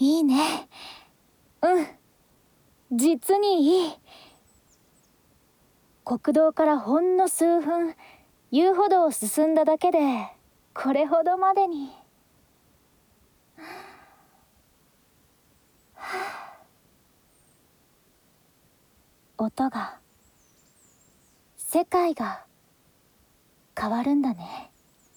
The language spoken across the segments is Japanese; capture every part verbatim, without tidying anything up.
いいね。うん、実にいい。国道からほんの数分遊歩道を進んだだけでこれほどまでに。音が、世界が変わるんだね。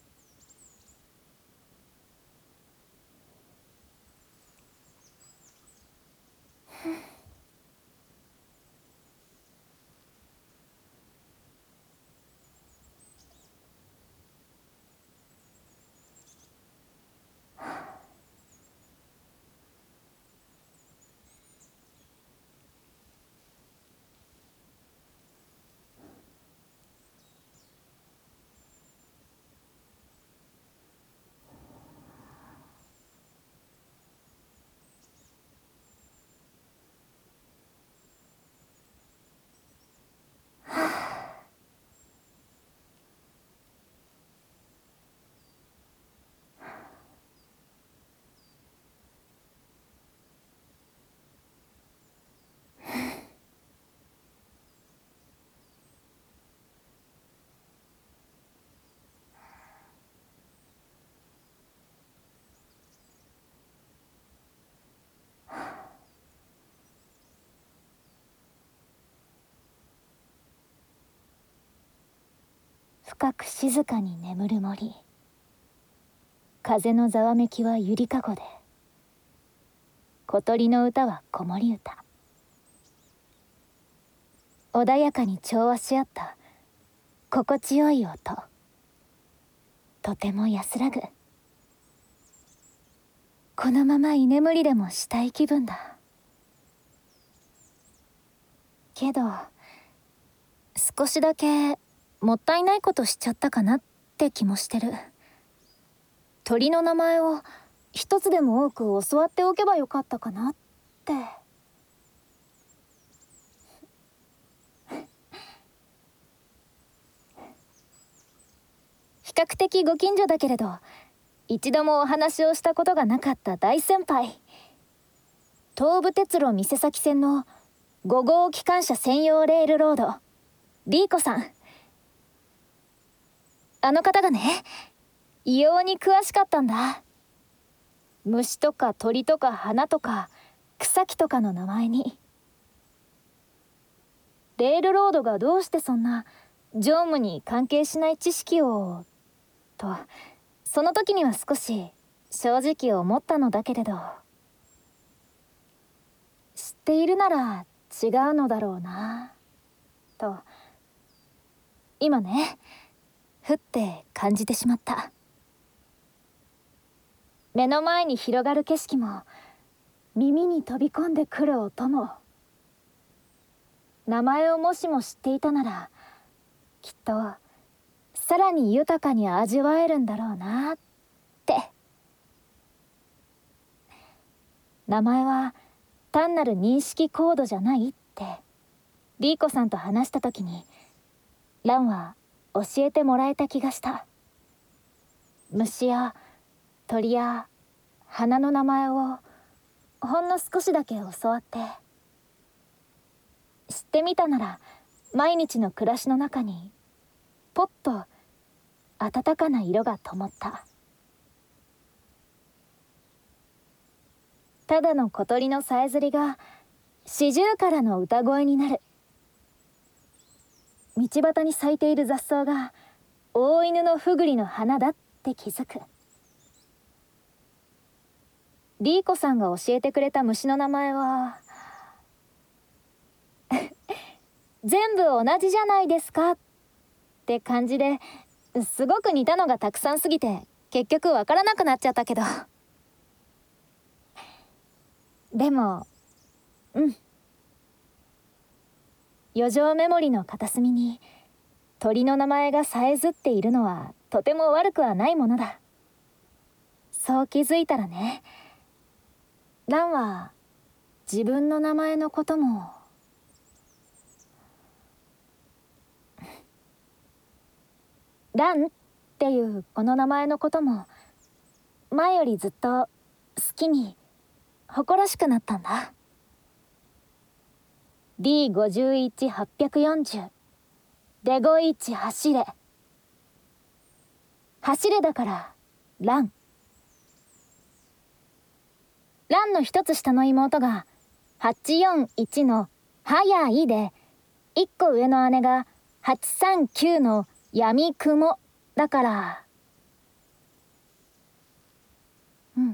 深く静かに眠る森。風のざわめきはゆりかごで、小鳥の歌は子守歌。穏やかに調和し合った心地よい音。とても安らぐ。このまま居眠りでもしたい気分だ。けど少しだけもったいないことしちゃったかなって気もしてる。鳥の名前を一つでも多く教わっておけばよかったかなって。比較的ご近所だけれど一度もお話をしたことがなかった大先輩、東武鉄路店先線のごごう機関車専用レールロード、リーコさん。あの方がね、異様に詳しかったんだ。虫とか鳥とか花とか草木とかの名前に。レールロードがどうしてそんな乗務に関係しない知識をと、その時には少し正直思ったのだけれど、知っているなら違うのだろうなと今ね、ふって感じてしまった。目の前に広がる景色も耳に飛び込んでくる音も、名前をもしも知っていたならきっとさらに豊かに味わえるんだろうなって。名前は単なる認識コードじゃないってリーコさんと話した時にランは教えてもらえた気がした。虫や鳥や花の名前をほんの少しだけ教わって、知ってみたなら毎日の暮らしの中にポッと温かな色が灯った。ただの小鳥のさえずりがシジュウカラの歌声になる。道端に咲いている雑草が大犬のフグリの花だって気づく。リーコさんが教えてくれた虫の名前は全部同じじゃないですかって感じで、すごく似たのがたくさんすぎて結局わからなくなっちゃったけど、でもうん余剰メモリの片隅に鳥の名前がさえずっているのはとても悪くはないものだ。そう気づいたらね、ランは自分の名前のこともランっていうこの名前のことも前よりずっと好きに誇らしくなったんだ。 ディーごじゅういちはっぴゃくよんじゅう デゴイチ走れ。走れだからラン。ランの一つ下の妹がはちよんいちの早いで、一個上の姉がはちさんきゅうの闇雲だから、うん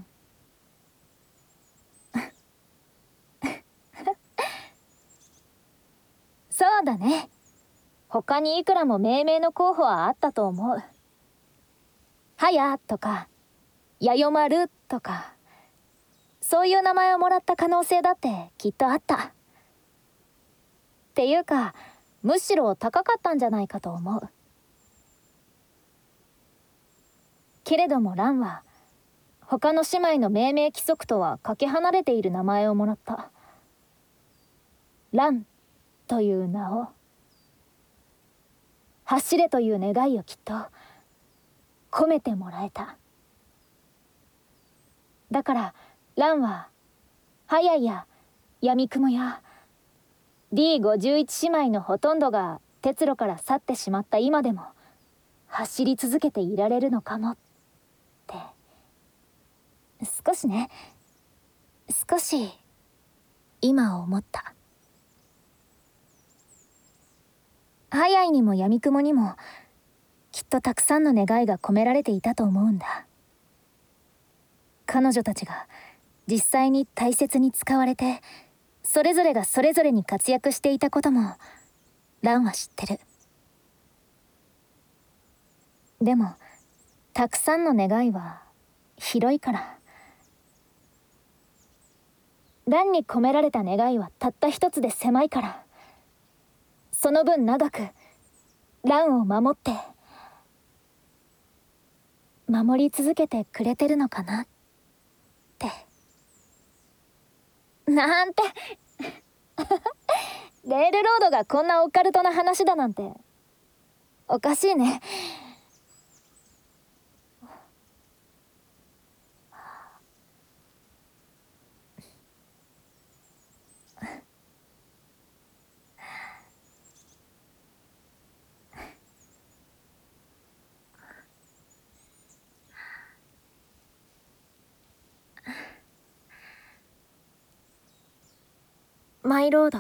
そうだね。他にいくらも命名の候補はあったと思う。はやとかやよまるとか、そういう名前をもらった可能性だってきっとあった。っていうか、むしろ高かったんじゃないかと思う。けれどもランは他の姉妹の命名規則とはかけ離れている名前をもらった。ランという名を、走れという願いをきっと込めてもらえた。だからランはハヤや闇雲や ディーごじゅういち 姉妹のほとんどが鉄路から去ってしまった今でも走り続けていられるのかもって少しね、少し今思った。ハヤイにも闇雲にもきっとたくさんの願いが込められていたと思うんだ。彼女たちが実際に大切に使われて、それぞれがそれぞれに活躍していたこともランは知ってる。でもたくさんの願いは広いから、ランに込められた願いはたった一つで狭いから、その分長くランを守って守り続けてくれてるのかなってなんてレールロードがこんなオカルトな話だなんておかしいね。マイロード、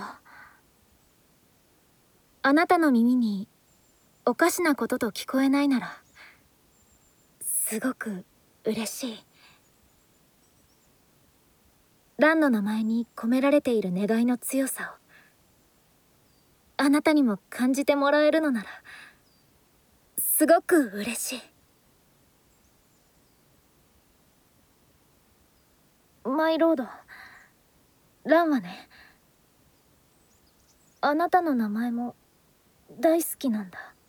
あなたの耳におかしなことと聞こえないならすごく嬉しい。ランの名前に込められている願いの強さをあなたにも感じてもらえるのならすごく嬉しい。マイロード、ランはね、あなたの名前も大好きなんだ。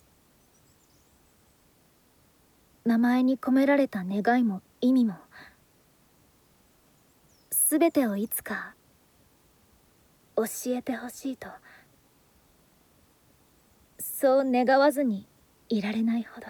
名前に込められた願いも意味も全てをいつか教えてほしいと、そう願わずにいられないほど。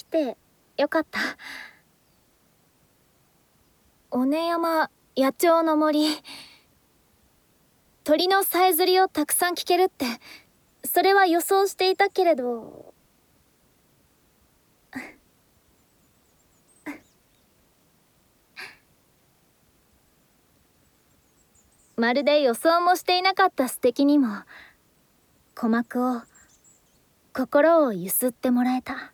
来てよかった。尾根山野鳥の森、鳥のさえずりをたくさん聞けるって、それは予想していたけれど。まるで予想もしていなかった素敵にも鼓膜を、心をゆすってもらえた。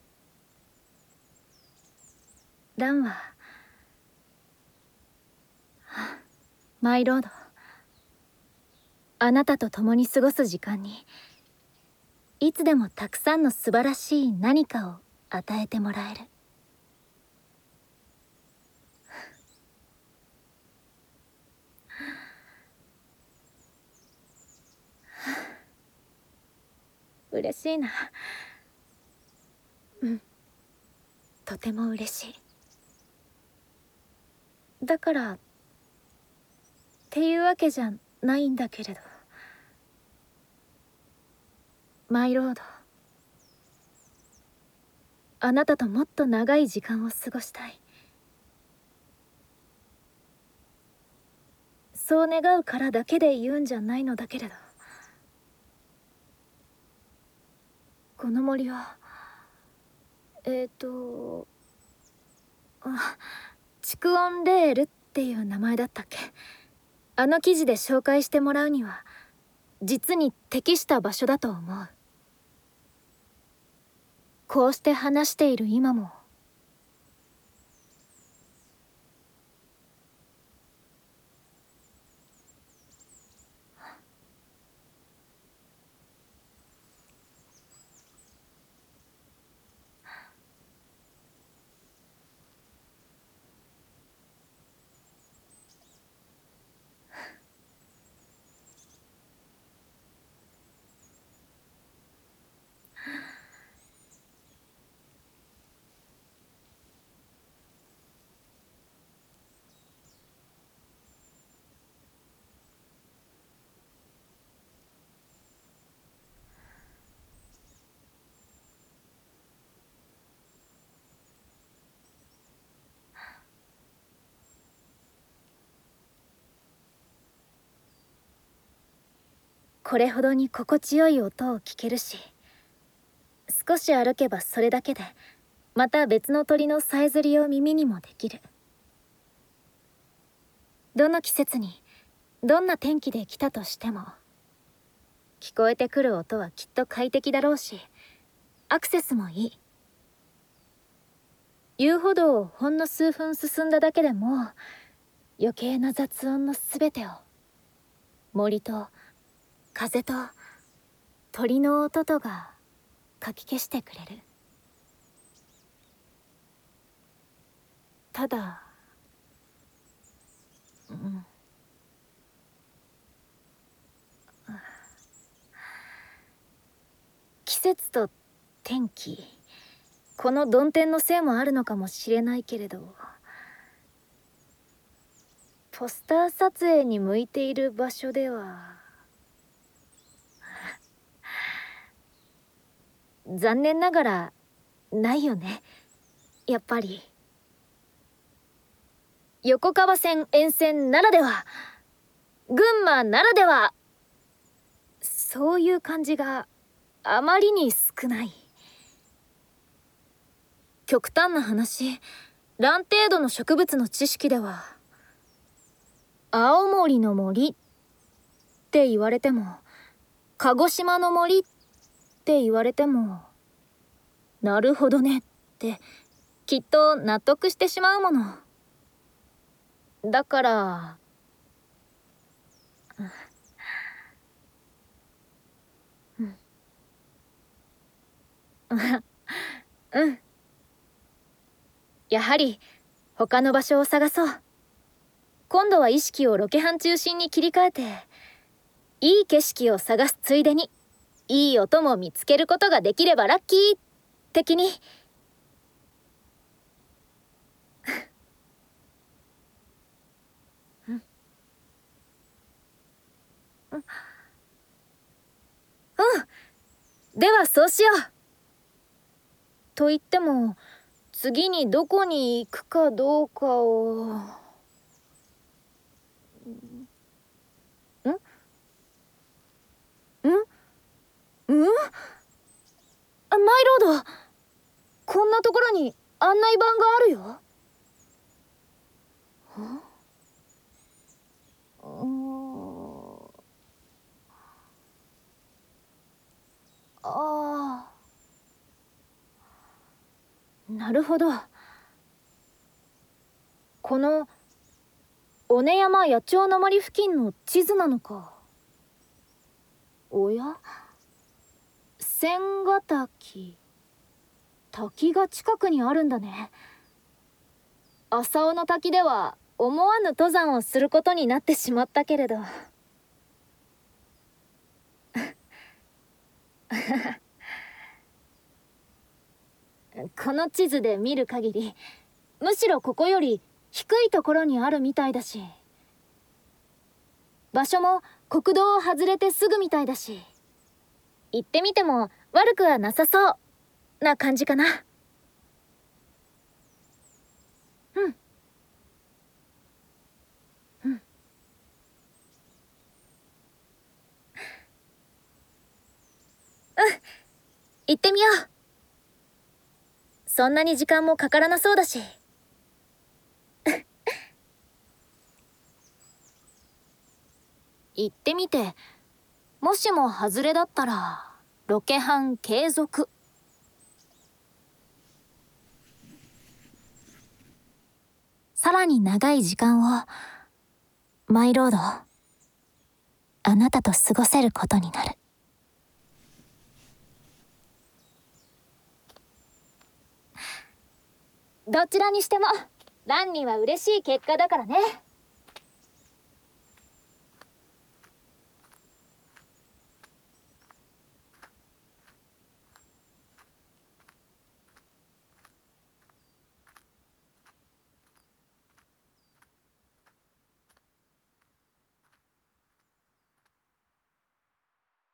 ランはマイロード、あなたと共に過ごす時間にいつでもたくさんの素晴らしい何かを与えてもらえる。嬉しいな。うん、とても嬉しい。だからっていうわけじゃないんだけれど、マイロード、あなたともっと長い時間を過ごしたい。そう願うからだけで言うんじゃないのだけれど、この森はえっ、ー、とあ、蓄音レールっていう名前だったっけ。あの記事で紹介してもらうには実に適した場所だと思う。こうして話している今もこれほどに心地よい音を聞けるし、少し歩けばそれだけでまた別の鳥のさえずりを耳にもできる。どの季節にどんな天気で来たとしても聞こえてくる音はきっと快適だろうし、アクセスもいい。遊歩道をほんの数分進んだだけでも余計な雑音のすべてを森と風と鳥の音とがかき消してくれる。ただ、うん、季節と天気、この曇天のせいもあるのかもしれないけれど、ポスター撮影に向いている場所では残念ながらないよね、やっぱり。横川線沿線ならでは、群馬ならでは、そういう感じがあまりに少ない。極端な話、ラン程度の植物の知識では青森の森って言われても、鹿児島の森って言われても、なるほどねってきっと納得してしまうもの。だからうん、うん、やはり他の場所を探そう。今度は意識をロケハン中心に切り替えて、いい景色を探すついでにいい音も見つけることができればラッキー的に。うん、うん、ではそうしよう。 と言っても次にどこに行くかどうかを。んんんあ、マイロード、こんなところに案内板があるよ。ああ、なるほど。この尾根山野鳥の森付近の地図なのか。おや、千ヶ滝、滝が近くにあるんだね。浅尾の滝では思わぬ登山をすることになってしまったけれどこの地図で見る限り、むしろここより低いところにあるみたいだし、場所も国道を外れてすぐみたいだし、行ってみても悪くはなさそうな感じかな。うんうんうん、行ってみよう。そんなに時間もかからなそうだし。行ってみて、もしも外れだったらロケハン継続。さらに長い時間をマイロード、あなたと過ごせることになる。どちらにしてもランには嬉しい結果だからね。